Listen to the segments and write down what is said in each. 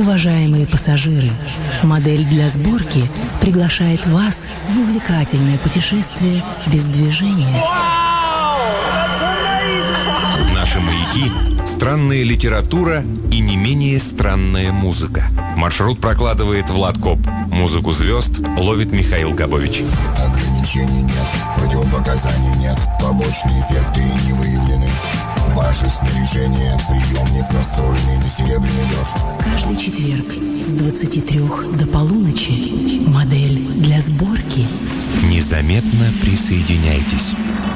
Уважаемые пассажиры, модель для сборки приглашает вас в увлекательное путешествие без движения. Наши маяки – странная литература и не менее странная музыка. Маршрут прокладывает Влад Коп. Музыку звезд ловит Михаил Габович. Ограничений нет, противопоказаний нет, побочные эффекты не выявлены. Ваше снаряжение, приемник настроенный на серебряный дождь. Каждый четверг с 23 до полуночи модель для сборки. Незаметно присоединяйтесь.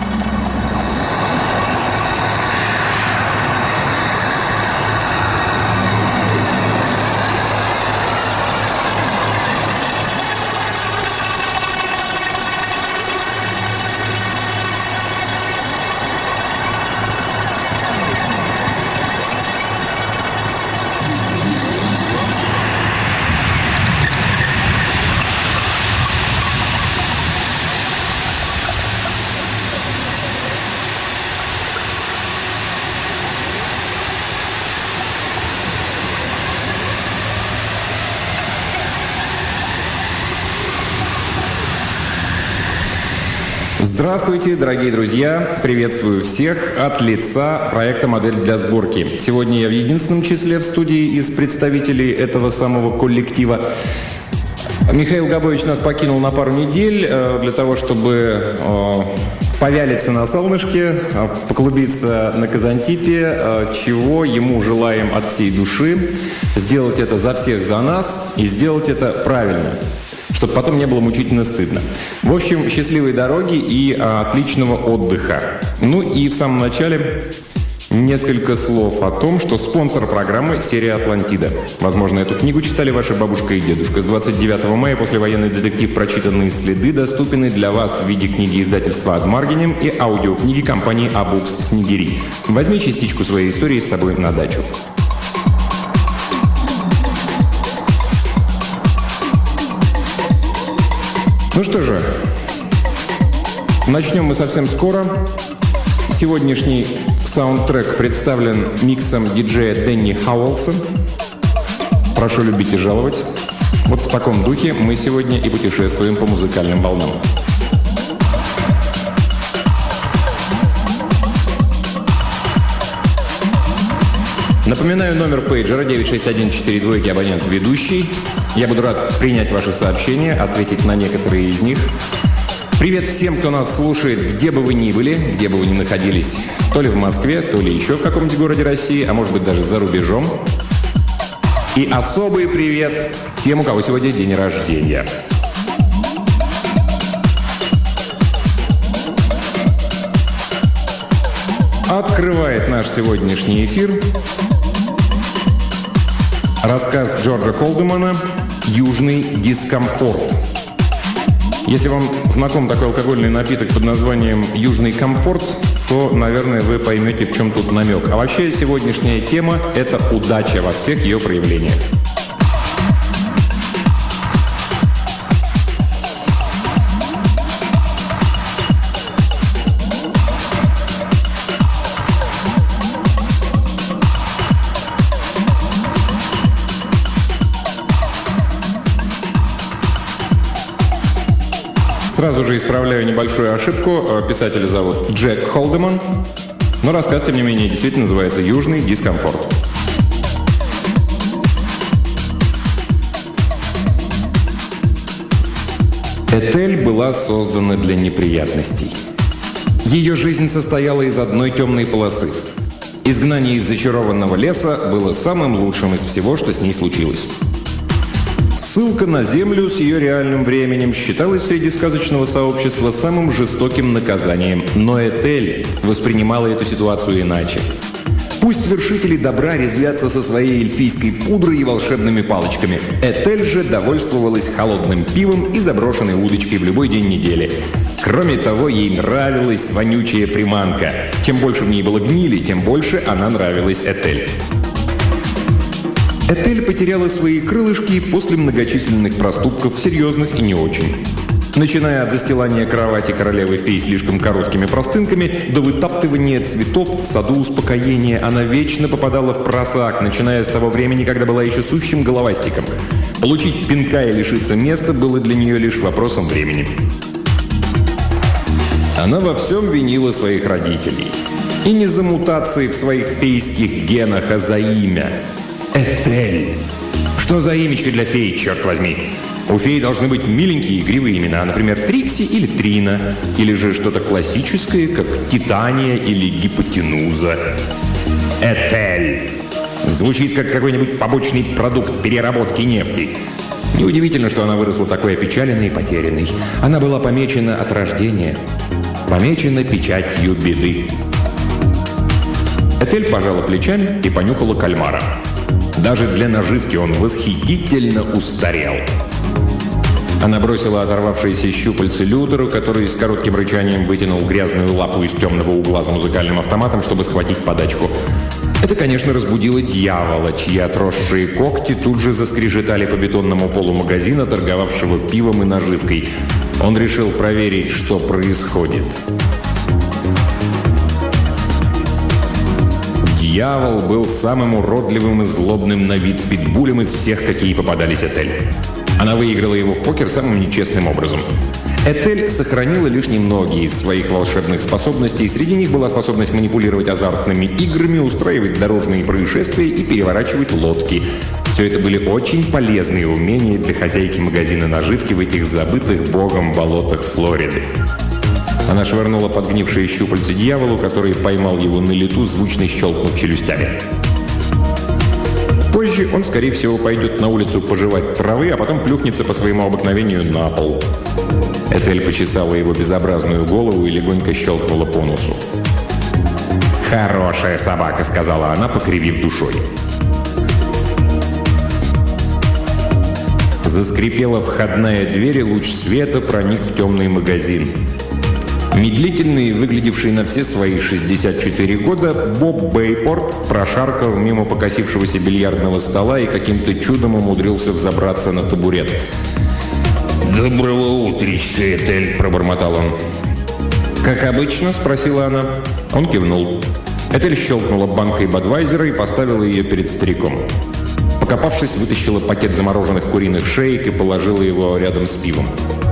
Здравствуйте, дорогие друзья! Приветствую всех от лица проекта «Модель для сборки». Сегодня я в единственном числе в студии из представителей этого самого коллектива. Михаил Габович нас покинул на пару недель для того, чтобы повялиться на солнышке, поклубиться на Казантипе, чего ему желаем от всей души. Сделать это за всех, за нас и сделать это правильно, чтобы потом не было мучительно стыдно. В общем, счастливой дороги и отличного отдыха. Ну и в самом начале несколько слов о том, что спонсор программы — серия «Атлантида». Возможно, эту книгу читали ваша бабушка и дедушка. С 29 мая послевоенный детектив «Прочитанные следы» доступен для вас в виде книги издательства «Адмаргинем» и аудиокниги компании «Абукс Снегири». Возьми частичку своей истории с собой на дачу. Ну что же, начнем мы совсем скоро. Сегодняшний саундтрек представлен миксом диджея Дэнни Хауэлса. Прошу любить и жаловать. Вот в таком духе мы сегодня и путешествуем по музыкальным волнам. Напоминаю, номер пейджера 96142, абонент ведущий. Я буду рад принять ваши сообщения, ответить на некоторые из них. Привет всем, кто нас слушает, где бы вы ни были, где бы вы ни находились. То ли в Москве, то ли еще в каком-нибудь городе России, а может быть даже за рубежом. И особый привет тем, у кого сегодня день рождения. Открывает наш сегодняшний эфир рассказ Джорджа Холдемана «Южный дискомфорт». Если вам знаком такой алкогольный напиток под названием «Южный комфорт», то, наверное, вы поймете, в чем тут намек. А вообще, сегодняшняя тема – это удача во всех ее проявлениях. Сразу же исправляю небольшую ошибку. Писателя зовут Джек Холдеман. Но рассказ, тем не менее, действительно называется «Южный дискомфорт». Этель была создана для неприятностей. Ее жизнь состояла из одной темной полосы. Изгнание из зачарованного леса было самым лучшим из всего, что с ней случилось. Ссылка на Землю с ее реальным временем считалась среди сказочного сообщества самым жестоким наказанием. Но Этель воспринимала эту ситуацию иначе. Пусть вершители добра резвятся со своей эльфийской пудрой и волшебными палочками. Этель же довольствовалась холодным пивом и заброшенной удочкой в любой день недели. Кроме того, ей нравилась вонючая приманка. Чем больше в ней было гнили, тем больше она нравилась Этель. Этель потеряла свои крылышки после многочисленных проступков, серьезных и не очень. Начиная от застилания кровати королевы-фей слишком короткими простынками до вытаптывания цветов в саду успокоения, она вечно попадала в просак, начиная с того времени, когда была еще сущим головастиком. Получить пинка и лишиться места было для нее лишь вопросом времени. Она во всем винила своих родителей. И не за мутации в своих фейских генах, а за имя. Этель. Что за имечко для фей, черт возьми? У фей должны быть миленькие игривые имена, например, Трикси или Трина, или же что-то классическое, как Титания или Гипотенуза. Этель. Звучит как какой-нибудь побочный продукт переработки нефти. Неудивительно, что она выросла такой опечаленной и потерянной. Она была помечена от рождения. Помечена печатью беды. Этель пожала плечами и понюхала кальмара. Даже для наживки он восхитительно устарел. Она бросила оторвавшиеся щупальцы Лютеру, который с коротким рычанием вытянул грязную лапу из темного угла за музыкальным автоматом, чтобы схватить подачку. Это, конечно, разбудило дьявола, чьи отросшие когти тут же заскрежетали по бетонному полу магазина, торговавшего пивом и наживкой. Он решил проверить, что происходит. Дьявол был самым уродливым и злобным на вид питбулем из всех, какие попадались Этель. Она выиграла его в покер самым нечестным образом. Этель сохранила лишь немногие из своих волшебных способностей. Среди них была способность манипулировать азартными играми, устраивать дорожные происшествия и переворачивать лодки. Все это были очень полезные умения для хозяйки магазина наживки в этих забытых богом болотах Флориды. Она швырнула подгнившие щупальца дьяволу, который поймал его на лету, звучно щелкнув челюстями. Позже он, скорее всего, пойдет на улицу пожевать травы, а потом плюхнется по своему обыкновению на пол. Этель почесала его безобразную голову и легонько щелкнула по носу. «Хорошая собака», — сказала она, покривив душой. Заскрипела входная дверь, и луч света проник в темный магазин. Медлительный, выглядевший на все свои 64 года, Боб Бейпорт прошаркал мимо покосившегося бильярдного стола и каким-то чудом умудрился взобраться на табурет. «Доброго утречка, Этель», — пробормотал он. «Как обычно?» — спросила она. Он кивнул. Этель щелкнула банкой Бадвайзера и поставила ее перед стариком. Покопавшись, вытащила пакет замороженных куриных шеек и положила его рядом с пивом.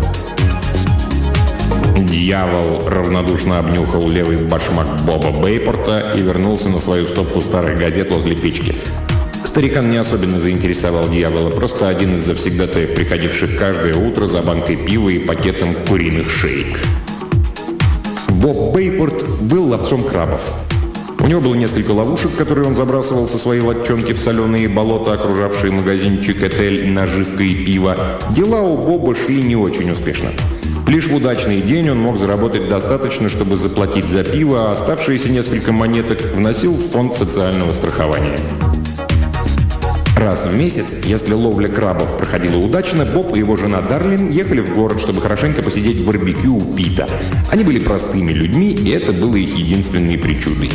Дьявол равнодушно обнюхал левый башмак Боба Бейпорта и вернулся на свою стопку старых газет возле печки. Старикан не особенно заинтересовал дьявола, просто один из завсегдатаев, приходивших каждое утро за банкой пива и пакетом куриных шеек. Боб Бейпорт был ловцом крабов. У него было несколько ловушек, которые он забрасывал со своей лодчонки в соленые болота, окружавшие магазинчик Этель наживка и пиво. Дела у Боба шли не очень успешно. Лишь в удачный день он мог заработать достаточно, чтобы заплатить за пиво, а оставшиеся несколько монеток вносил в фонд социального страхования. Раз в месяц, если ловля крабов проходила удачно, Боб и его жена Дарлин ехали в город, чтобы хорошенько посидеть в барбекю у Пита. Они были простыми людьми, и это было их единственной причудой.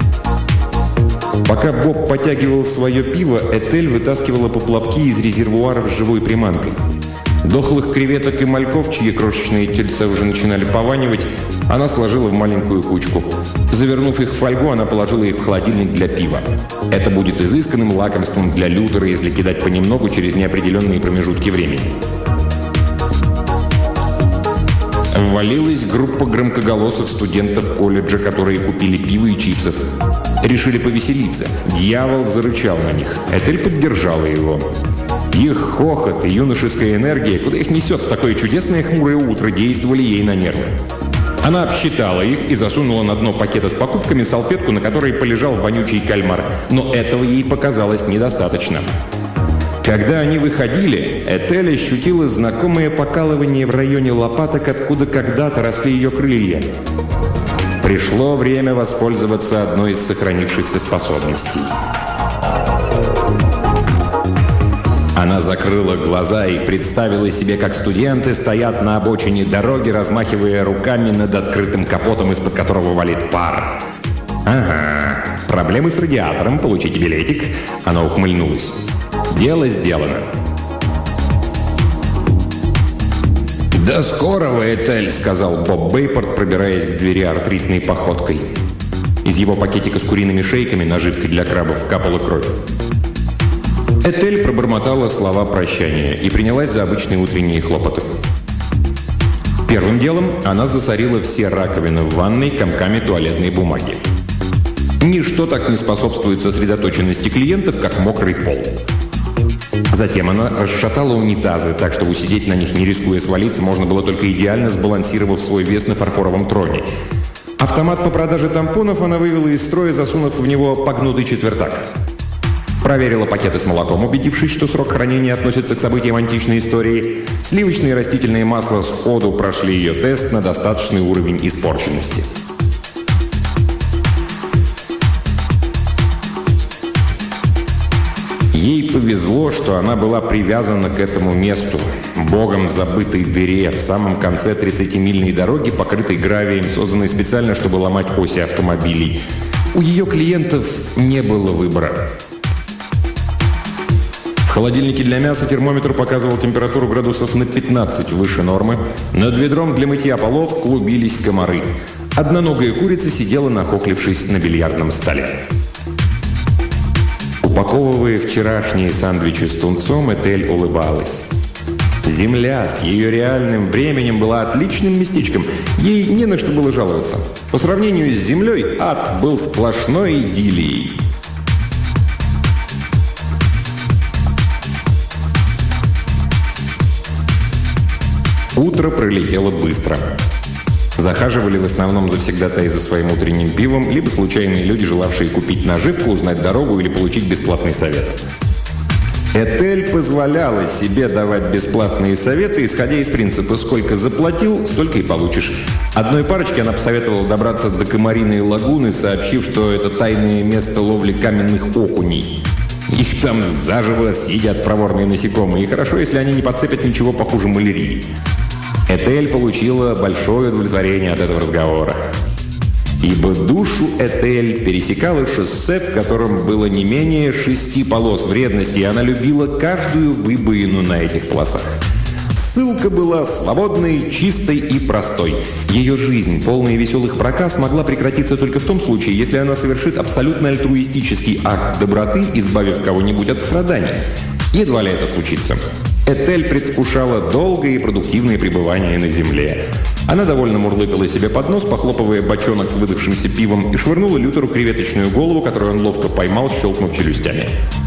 Пока Боб потягивал свое пиво, Этель вытаскивала поплавки из резервуаров с живой приманкой. Дохлых креветок и мальков, чьи крошечные тельца уже начинали пованивать, она сложила в маленькую кучку. Завернув их в фольгу, она положила их в холодильник для пива. Это будет изысканным лакомством для Лютера, если кидать понемногу через неопределенные промежутки времени. Ввалилась группа громкоголосых студентов колледжа, которые купили пиво и чипсов. Решили повеселиться. Дьявол зарычал на них. Этель поддержала его. Их хохот и юношеская энергия, куда их несет в такое чудесное хмурое утро, действовали ей на нервы. Она обсчитала их и засунула на дно пакета с покупками салфетку, на которой полежал вонючий кальмар. Но этого ей показалось недостаточно. Когда они выходили, Этель ощутила знакомое покалывание в районе лопаток, откуда когда-то росли ее крылья. Пришло время воспользоваться одной из сохранившихся способностей. Она закрыла глаза и представила себе, как студенты стоят на обочине дороги, размахивая руками над открытым капотом, из-под которого валит пар. «Ага, проблемы с радиатором, получите билетик». Она ухмыльнулась. «Дело сделано». «До скорого, Этель», — сказал Боб Бейпорт, пробираясь к двери артритной походкой. Из его пакетика с куриными шейками, наживкой для крабов, капала кровь. Этель пробормотала слова прощания и принялась за обычные утренние хлопоты. Первым делом она засорила все раковины в ванной комками туалетной бумаги. Ничто так не способствует сосредоточенности клиентов, как мокрый пол. Затем она расшатала унитазы, так что усидеть на них, не рискуя свалиться, можно было только идеально сбалансировав свой вес на фарфоровом троне. Автомат по продаже тампонов она вывела из строя, засунув в него погнутый четвертак. Проверила пакеты с молоком, убедившись, что срок хранения относится к событиям античной истории. Сливочные и растительные масла сходу прошли ее тест на достаточный уровень испорченности. Ей повезло, что она была привязана к этому месту, богом забытой дыре, в самом конце 30-мильной дороги, покрытой гравием, созданной специально, чтобы ломать оси автомобилей. У ее клиентов не было выбора. В холодильнике для мяса термометр показывал температуру градусов на 15 выше нормы. Над ведром для мытья полов клубились комары. Одноногая курица сидела, нахохлившись на бильярдном столе. Упаковывая вчерашние сандвичи с тунцом, Этель улыбалась. Земля с ее реальным временем была отличным местечком. Ей не на что было жаловаться. По сравнению с землей, ад был сплошной идиллией. Утро пролетело быстро. Захаживали в основном завсегдатаи за своим утренним пивом, либо случайные люди, желавшие купить наживку, узнать дорогу или получить бесплатный совет. Этель позволяла себе давать бесплатные советы, исходя из принципа «сколько заплатил, столько и получишь». Одной парочке она посоветовала добраться до Комариной лагуны, сообщив, что это тайное место ловли каменных окуней. Их там заживо съедят проворные насекомые, и хорошо, если они не подцепят ничего похуже малярии. Этель получила большое удовлетворение от этого разговора. Ибо душу Этель пересекало шоссе, в котором было не менее 6 полос вредности, и она любила каждую выбоину на этих полосах. Ссылка была свободной, чистой и простой. Ее жизнь, полная веселых проказ, могла прекратиться только в том случае, если она совершит абсолютно альтруистический акт доброты, избавив кого-нибудь от страданий. Едва ли это случится. Этель предвкушала долгое и продуктивное пребывание на земле. Она довольно мурлыкала себе под нос, похлопывая бочонок с выдавшимся пивом, и швырнула Лютеру креветочную голову, которую он ловко поймал, щелкнув челюстями.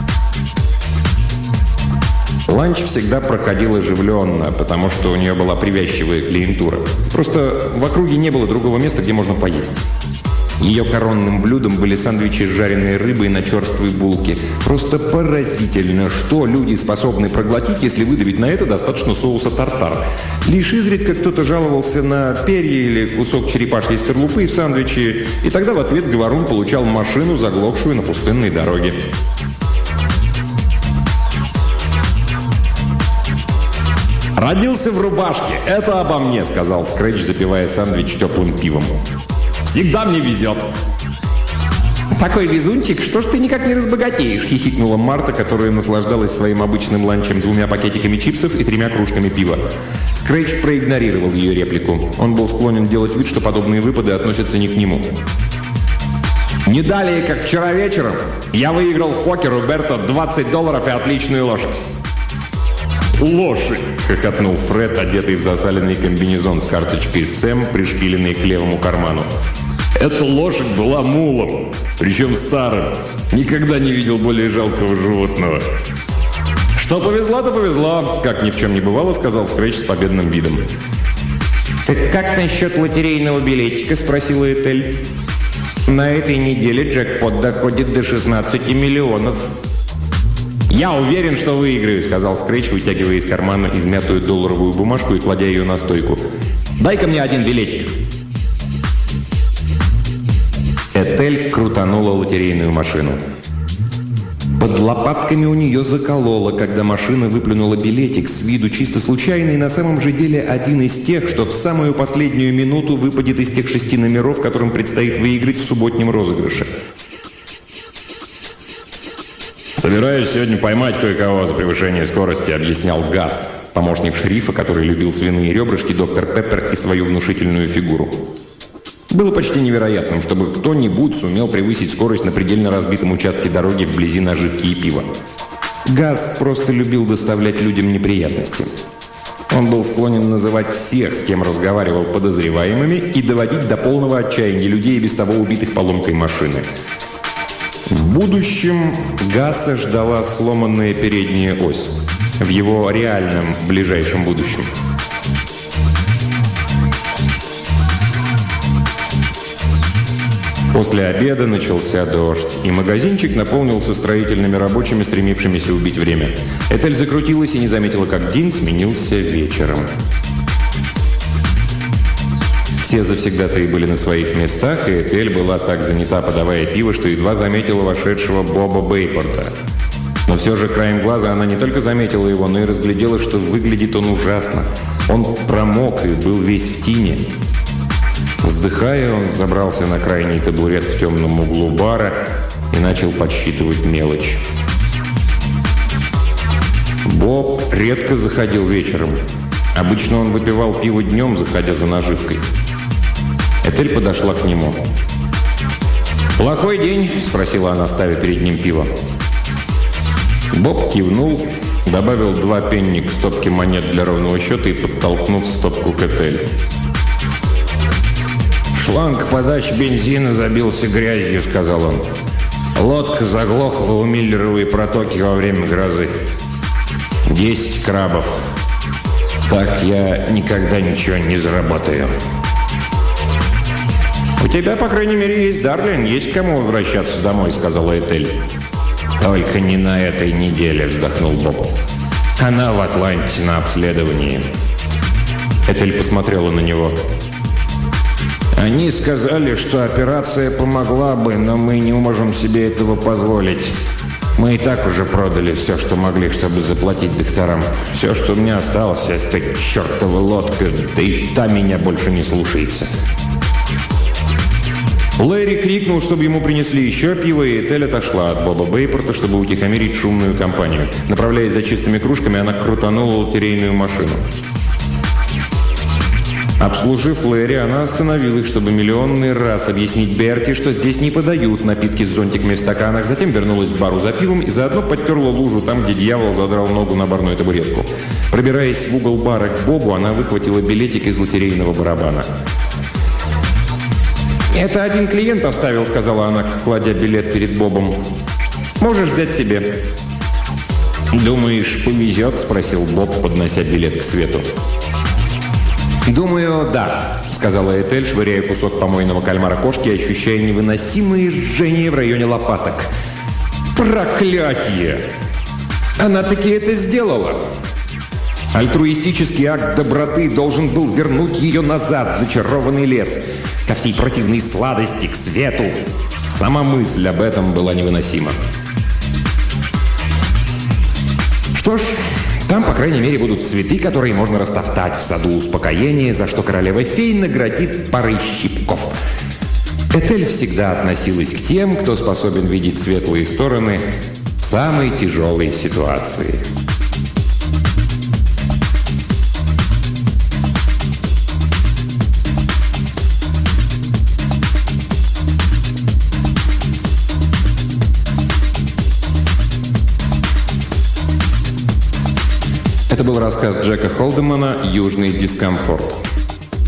Ланч всегда проходил оживленно, потому что у нее была привязчивая клиентура. Просто в округе не было другого места, где можно поесть. Ее коронным блюдом были сэндвичи с жареной рыбой на черствой булке. Просто поразительно, что люди способны проглотить, если выдавить на это достаточно соуса тартар. Лишь изредка кто-то жаловался на перья или кусок черепашьей скорлупы в сэндвиче, и тогда в ответ говорун получал машину, заглохшую на пустынной дороге. «Родился в рубашке, это обо мне», — сказал Скретч, запивая сэндвич теплым пивом. «Всегда мне везет». «Такой везунчик, что ж ты никак не разбогатеешь?» — хихикнула Марта, которая наслаждалась своим обычным ланчем 2 пакетиками чипсов и 3 кружками пива. Скретч проигнорировал ее реплику. Он был склонен делать вид, что подобные выпады относятся не к нему. «Не далее, как вчера вечером, я выиграл в покер у Берта $20 и отличную лошадь». «Лошадь!» — хохотнул Фред, одетый в засаленный комбинезон с карточкой «Сэм», пришпиленной к левому карману. «Эта лошадь была мулом, причем старым. Никогда не видел более жалкого животного». «Что повезло, то повезло», — как ни в чем не бывало, сказал Скретч с победным видом. «Так как насчет лотерейного билетика?» — спросила Этель. «На этой неделе джекпот доходит до 16 миллионов». «Я уверен, что выиграю», — сказал Скретч, вытягивая из кармана измятую долларовую бумажку и кладя ее на стойку. «Дай-ка мне один билетик». Этель крутанула лотерейную машину. Под лопатками у нее закололо, когда машина выплюнула билетик, с виду чисто случайный, на самом же деле один из тех, что в самую последнюю минуту выпадет из тех 6 номеров, которым предстоит выиграть в субботнем розыгрыше. «Собираюсь сегодня поймать кое-кого за превышение скорости», — объяснял Газ. помощник шерифа, который любил свиные ребрышки, доктор Пеппер и свою внушительную фигуру. Было почти невероятным, чтобы кто-нибудь сумел превысить скорость на предельно разбитом участке дороги вблизи наживки и пива. Газ просто любил доставлять людям неприятности. Он был склонен называть всех, с кем разговаривал, подозреваемыми и доводить до полного отчаяния людей, без того убитых поломкой машины. В будущем Гасса ждала сломанная передняя ось. В его реальном ближайшем будущем. После обеда начался дождь, и магазинчик наполнился строительными рабочими, стремившимися убить время. Этель закрутилась и не заметила, как день сменился вечером. Все завсегдатаи были на своих местах, и Этель была так занята, подавая пиво, что едва заметила вошедшего Боба Бейпорта. Но все же краем глаза она не только заметила его, но и разглядела, что выглядит он ужасно. Он промок и был весь в тине. Вздыхая, он взобрался на крайний табурет в темном углу бара и начал подсчитывать мелочь. Боб редко заходил вечером. Обычно он выпивал пиво днем, заходя за наживкой. Этель подошла к нему. «Плохой день?» – спросила она, ставя перед ним пиво. Боб кивнул, добавил 2 пенни к стопке монет для ровного счета и подтолкнув стопку к Этель. «Шланг подачи бензина забился грязью», — сказал он. «Лодка заглохла у Миллеровой протоки во время грозы. 10 крабов. Так я никогда ничего не заработаю». «У тебя, по крайней мере, есть Дарлин, есть к кому возвращаться домой», — сказала Этель. «Только не на этой неделе», — вздохнул Боб. «Она в Атланте на обследовании». Этель посмотрела на него. «Они сказали, что операция помогла бы, но мы не можем себе этого позволить. Мы и так уже продали все, что могли, чтобы заплатить докторам. Все, что у меня осталось, это чертова лодка, да и та меня больше не слушается». Лэри крикнул, чтобы ему принесли еще пиво, и Этель отошла от Боба Бейпорта, чтобы утихомирить шумную компанию. Направляясь за чистыми кружками, она крутанула лотерейную машину. Обслужив Лэри, она остановилась, чтобы миллионный раз объяснить Берти, что здесь не подают напитки с зонтиками в стаканах, затем вернулась к бару за пивом и заодно подтерла лужу там, где дьявол задрал ногу на барную табуретку. Пробираясь в угол бара к Бобу, она выхватила билетик из лотерейного барабана. «Это один клиент оставил», — сказала она, кладя билет перед Бобом. «Можешь взять себе». «Думаешь, повезет?» — спросил Боб, поднося билет к свету. «Думаю, да», — сказала Этель, швыряя кусок помойного кальмара кошки, ощущая невыносимое жжение в районе лопаток. «Проклятие! Она таки это сделала!» Альтруистический акт доброты должен был вернуть ее назад в зачарованный лес, ко всей противной сладости, к свету. Сама мысль об этом была невыносима. Что ж, там, по крайней мере, будут цветы, которые можно растоптать в саду успокоения, за что королева-фей наградит парой щипков. Этель всегда относилась к тем, кто способен видеть светлые стороны в самой тяжелой ситуации. Это был рассказ Джека Холдемана «Южный дискомфорт».